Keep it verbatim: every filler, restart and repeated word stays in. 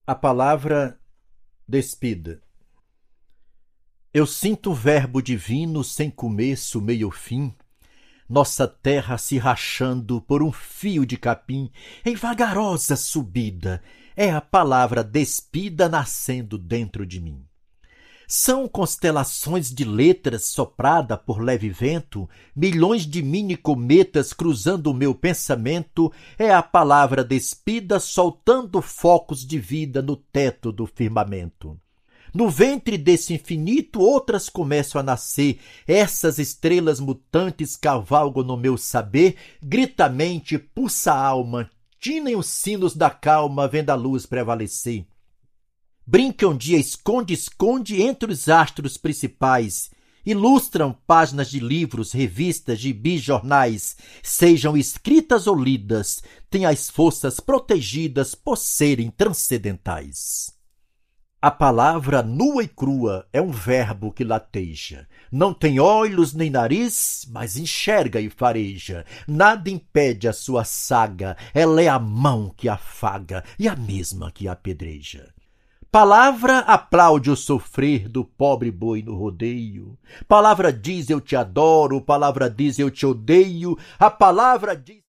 A palavra despida. Eu sinto o verbo divino sem começo, meio fim, nossa terra se rachando por um fio de capim, em vagarosa subida, é a palavra despida nascendo dentro de mim. São constelações de letras soprada por leve vento, milhões de mini cometas cruzando o meu pensamento, é a palavra despida soltando focos de vida no teto do firmamento. No ventre desse infinito outras começam a nascer, essas estrelas mutantes cavalgam no meu saber, gritamente pulsa a alma, tinem os sinos da calma vendo a luz prevalecer. Brinca um dia esconde-esconde entre os astros principais, ilustram páginas de livros, revistas, gibis, jornais, sejam escritas ou lidas, têm as forças protegidas por serem transcendentais. A palavra nua e crua é um verbo que lateja. Não tem olhos nem nariz, mas enxerga e fareja. Nada impede a sua saga, ela é a mão que afaga e a mesma que apedreja. Palavra aplaude o sofrer do pobre boi no rodeio. Palavra diz eu te adoro, palavra diz eu te odeio. A palavra diz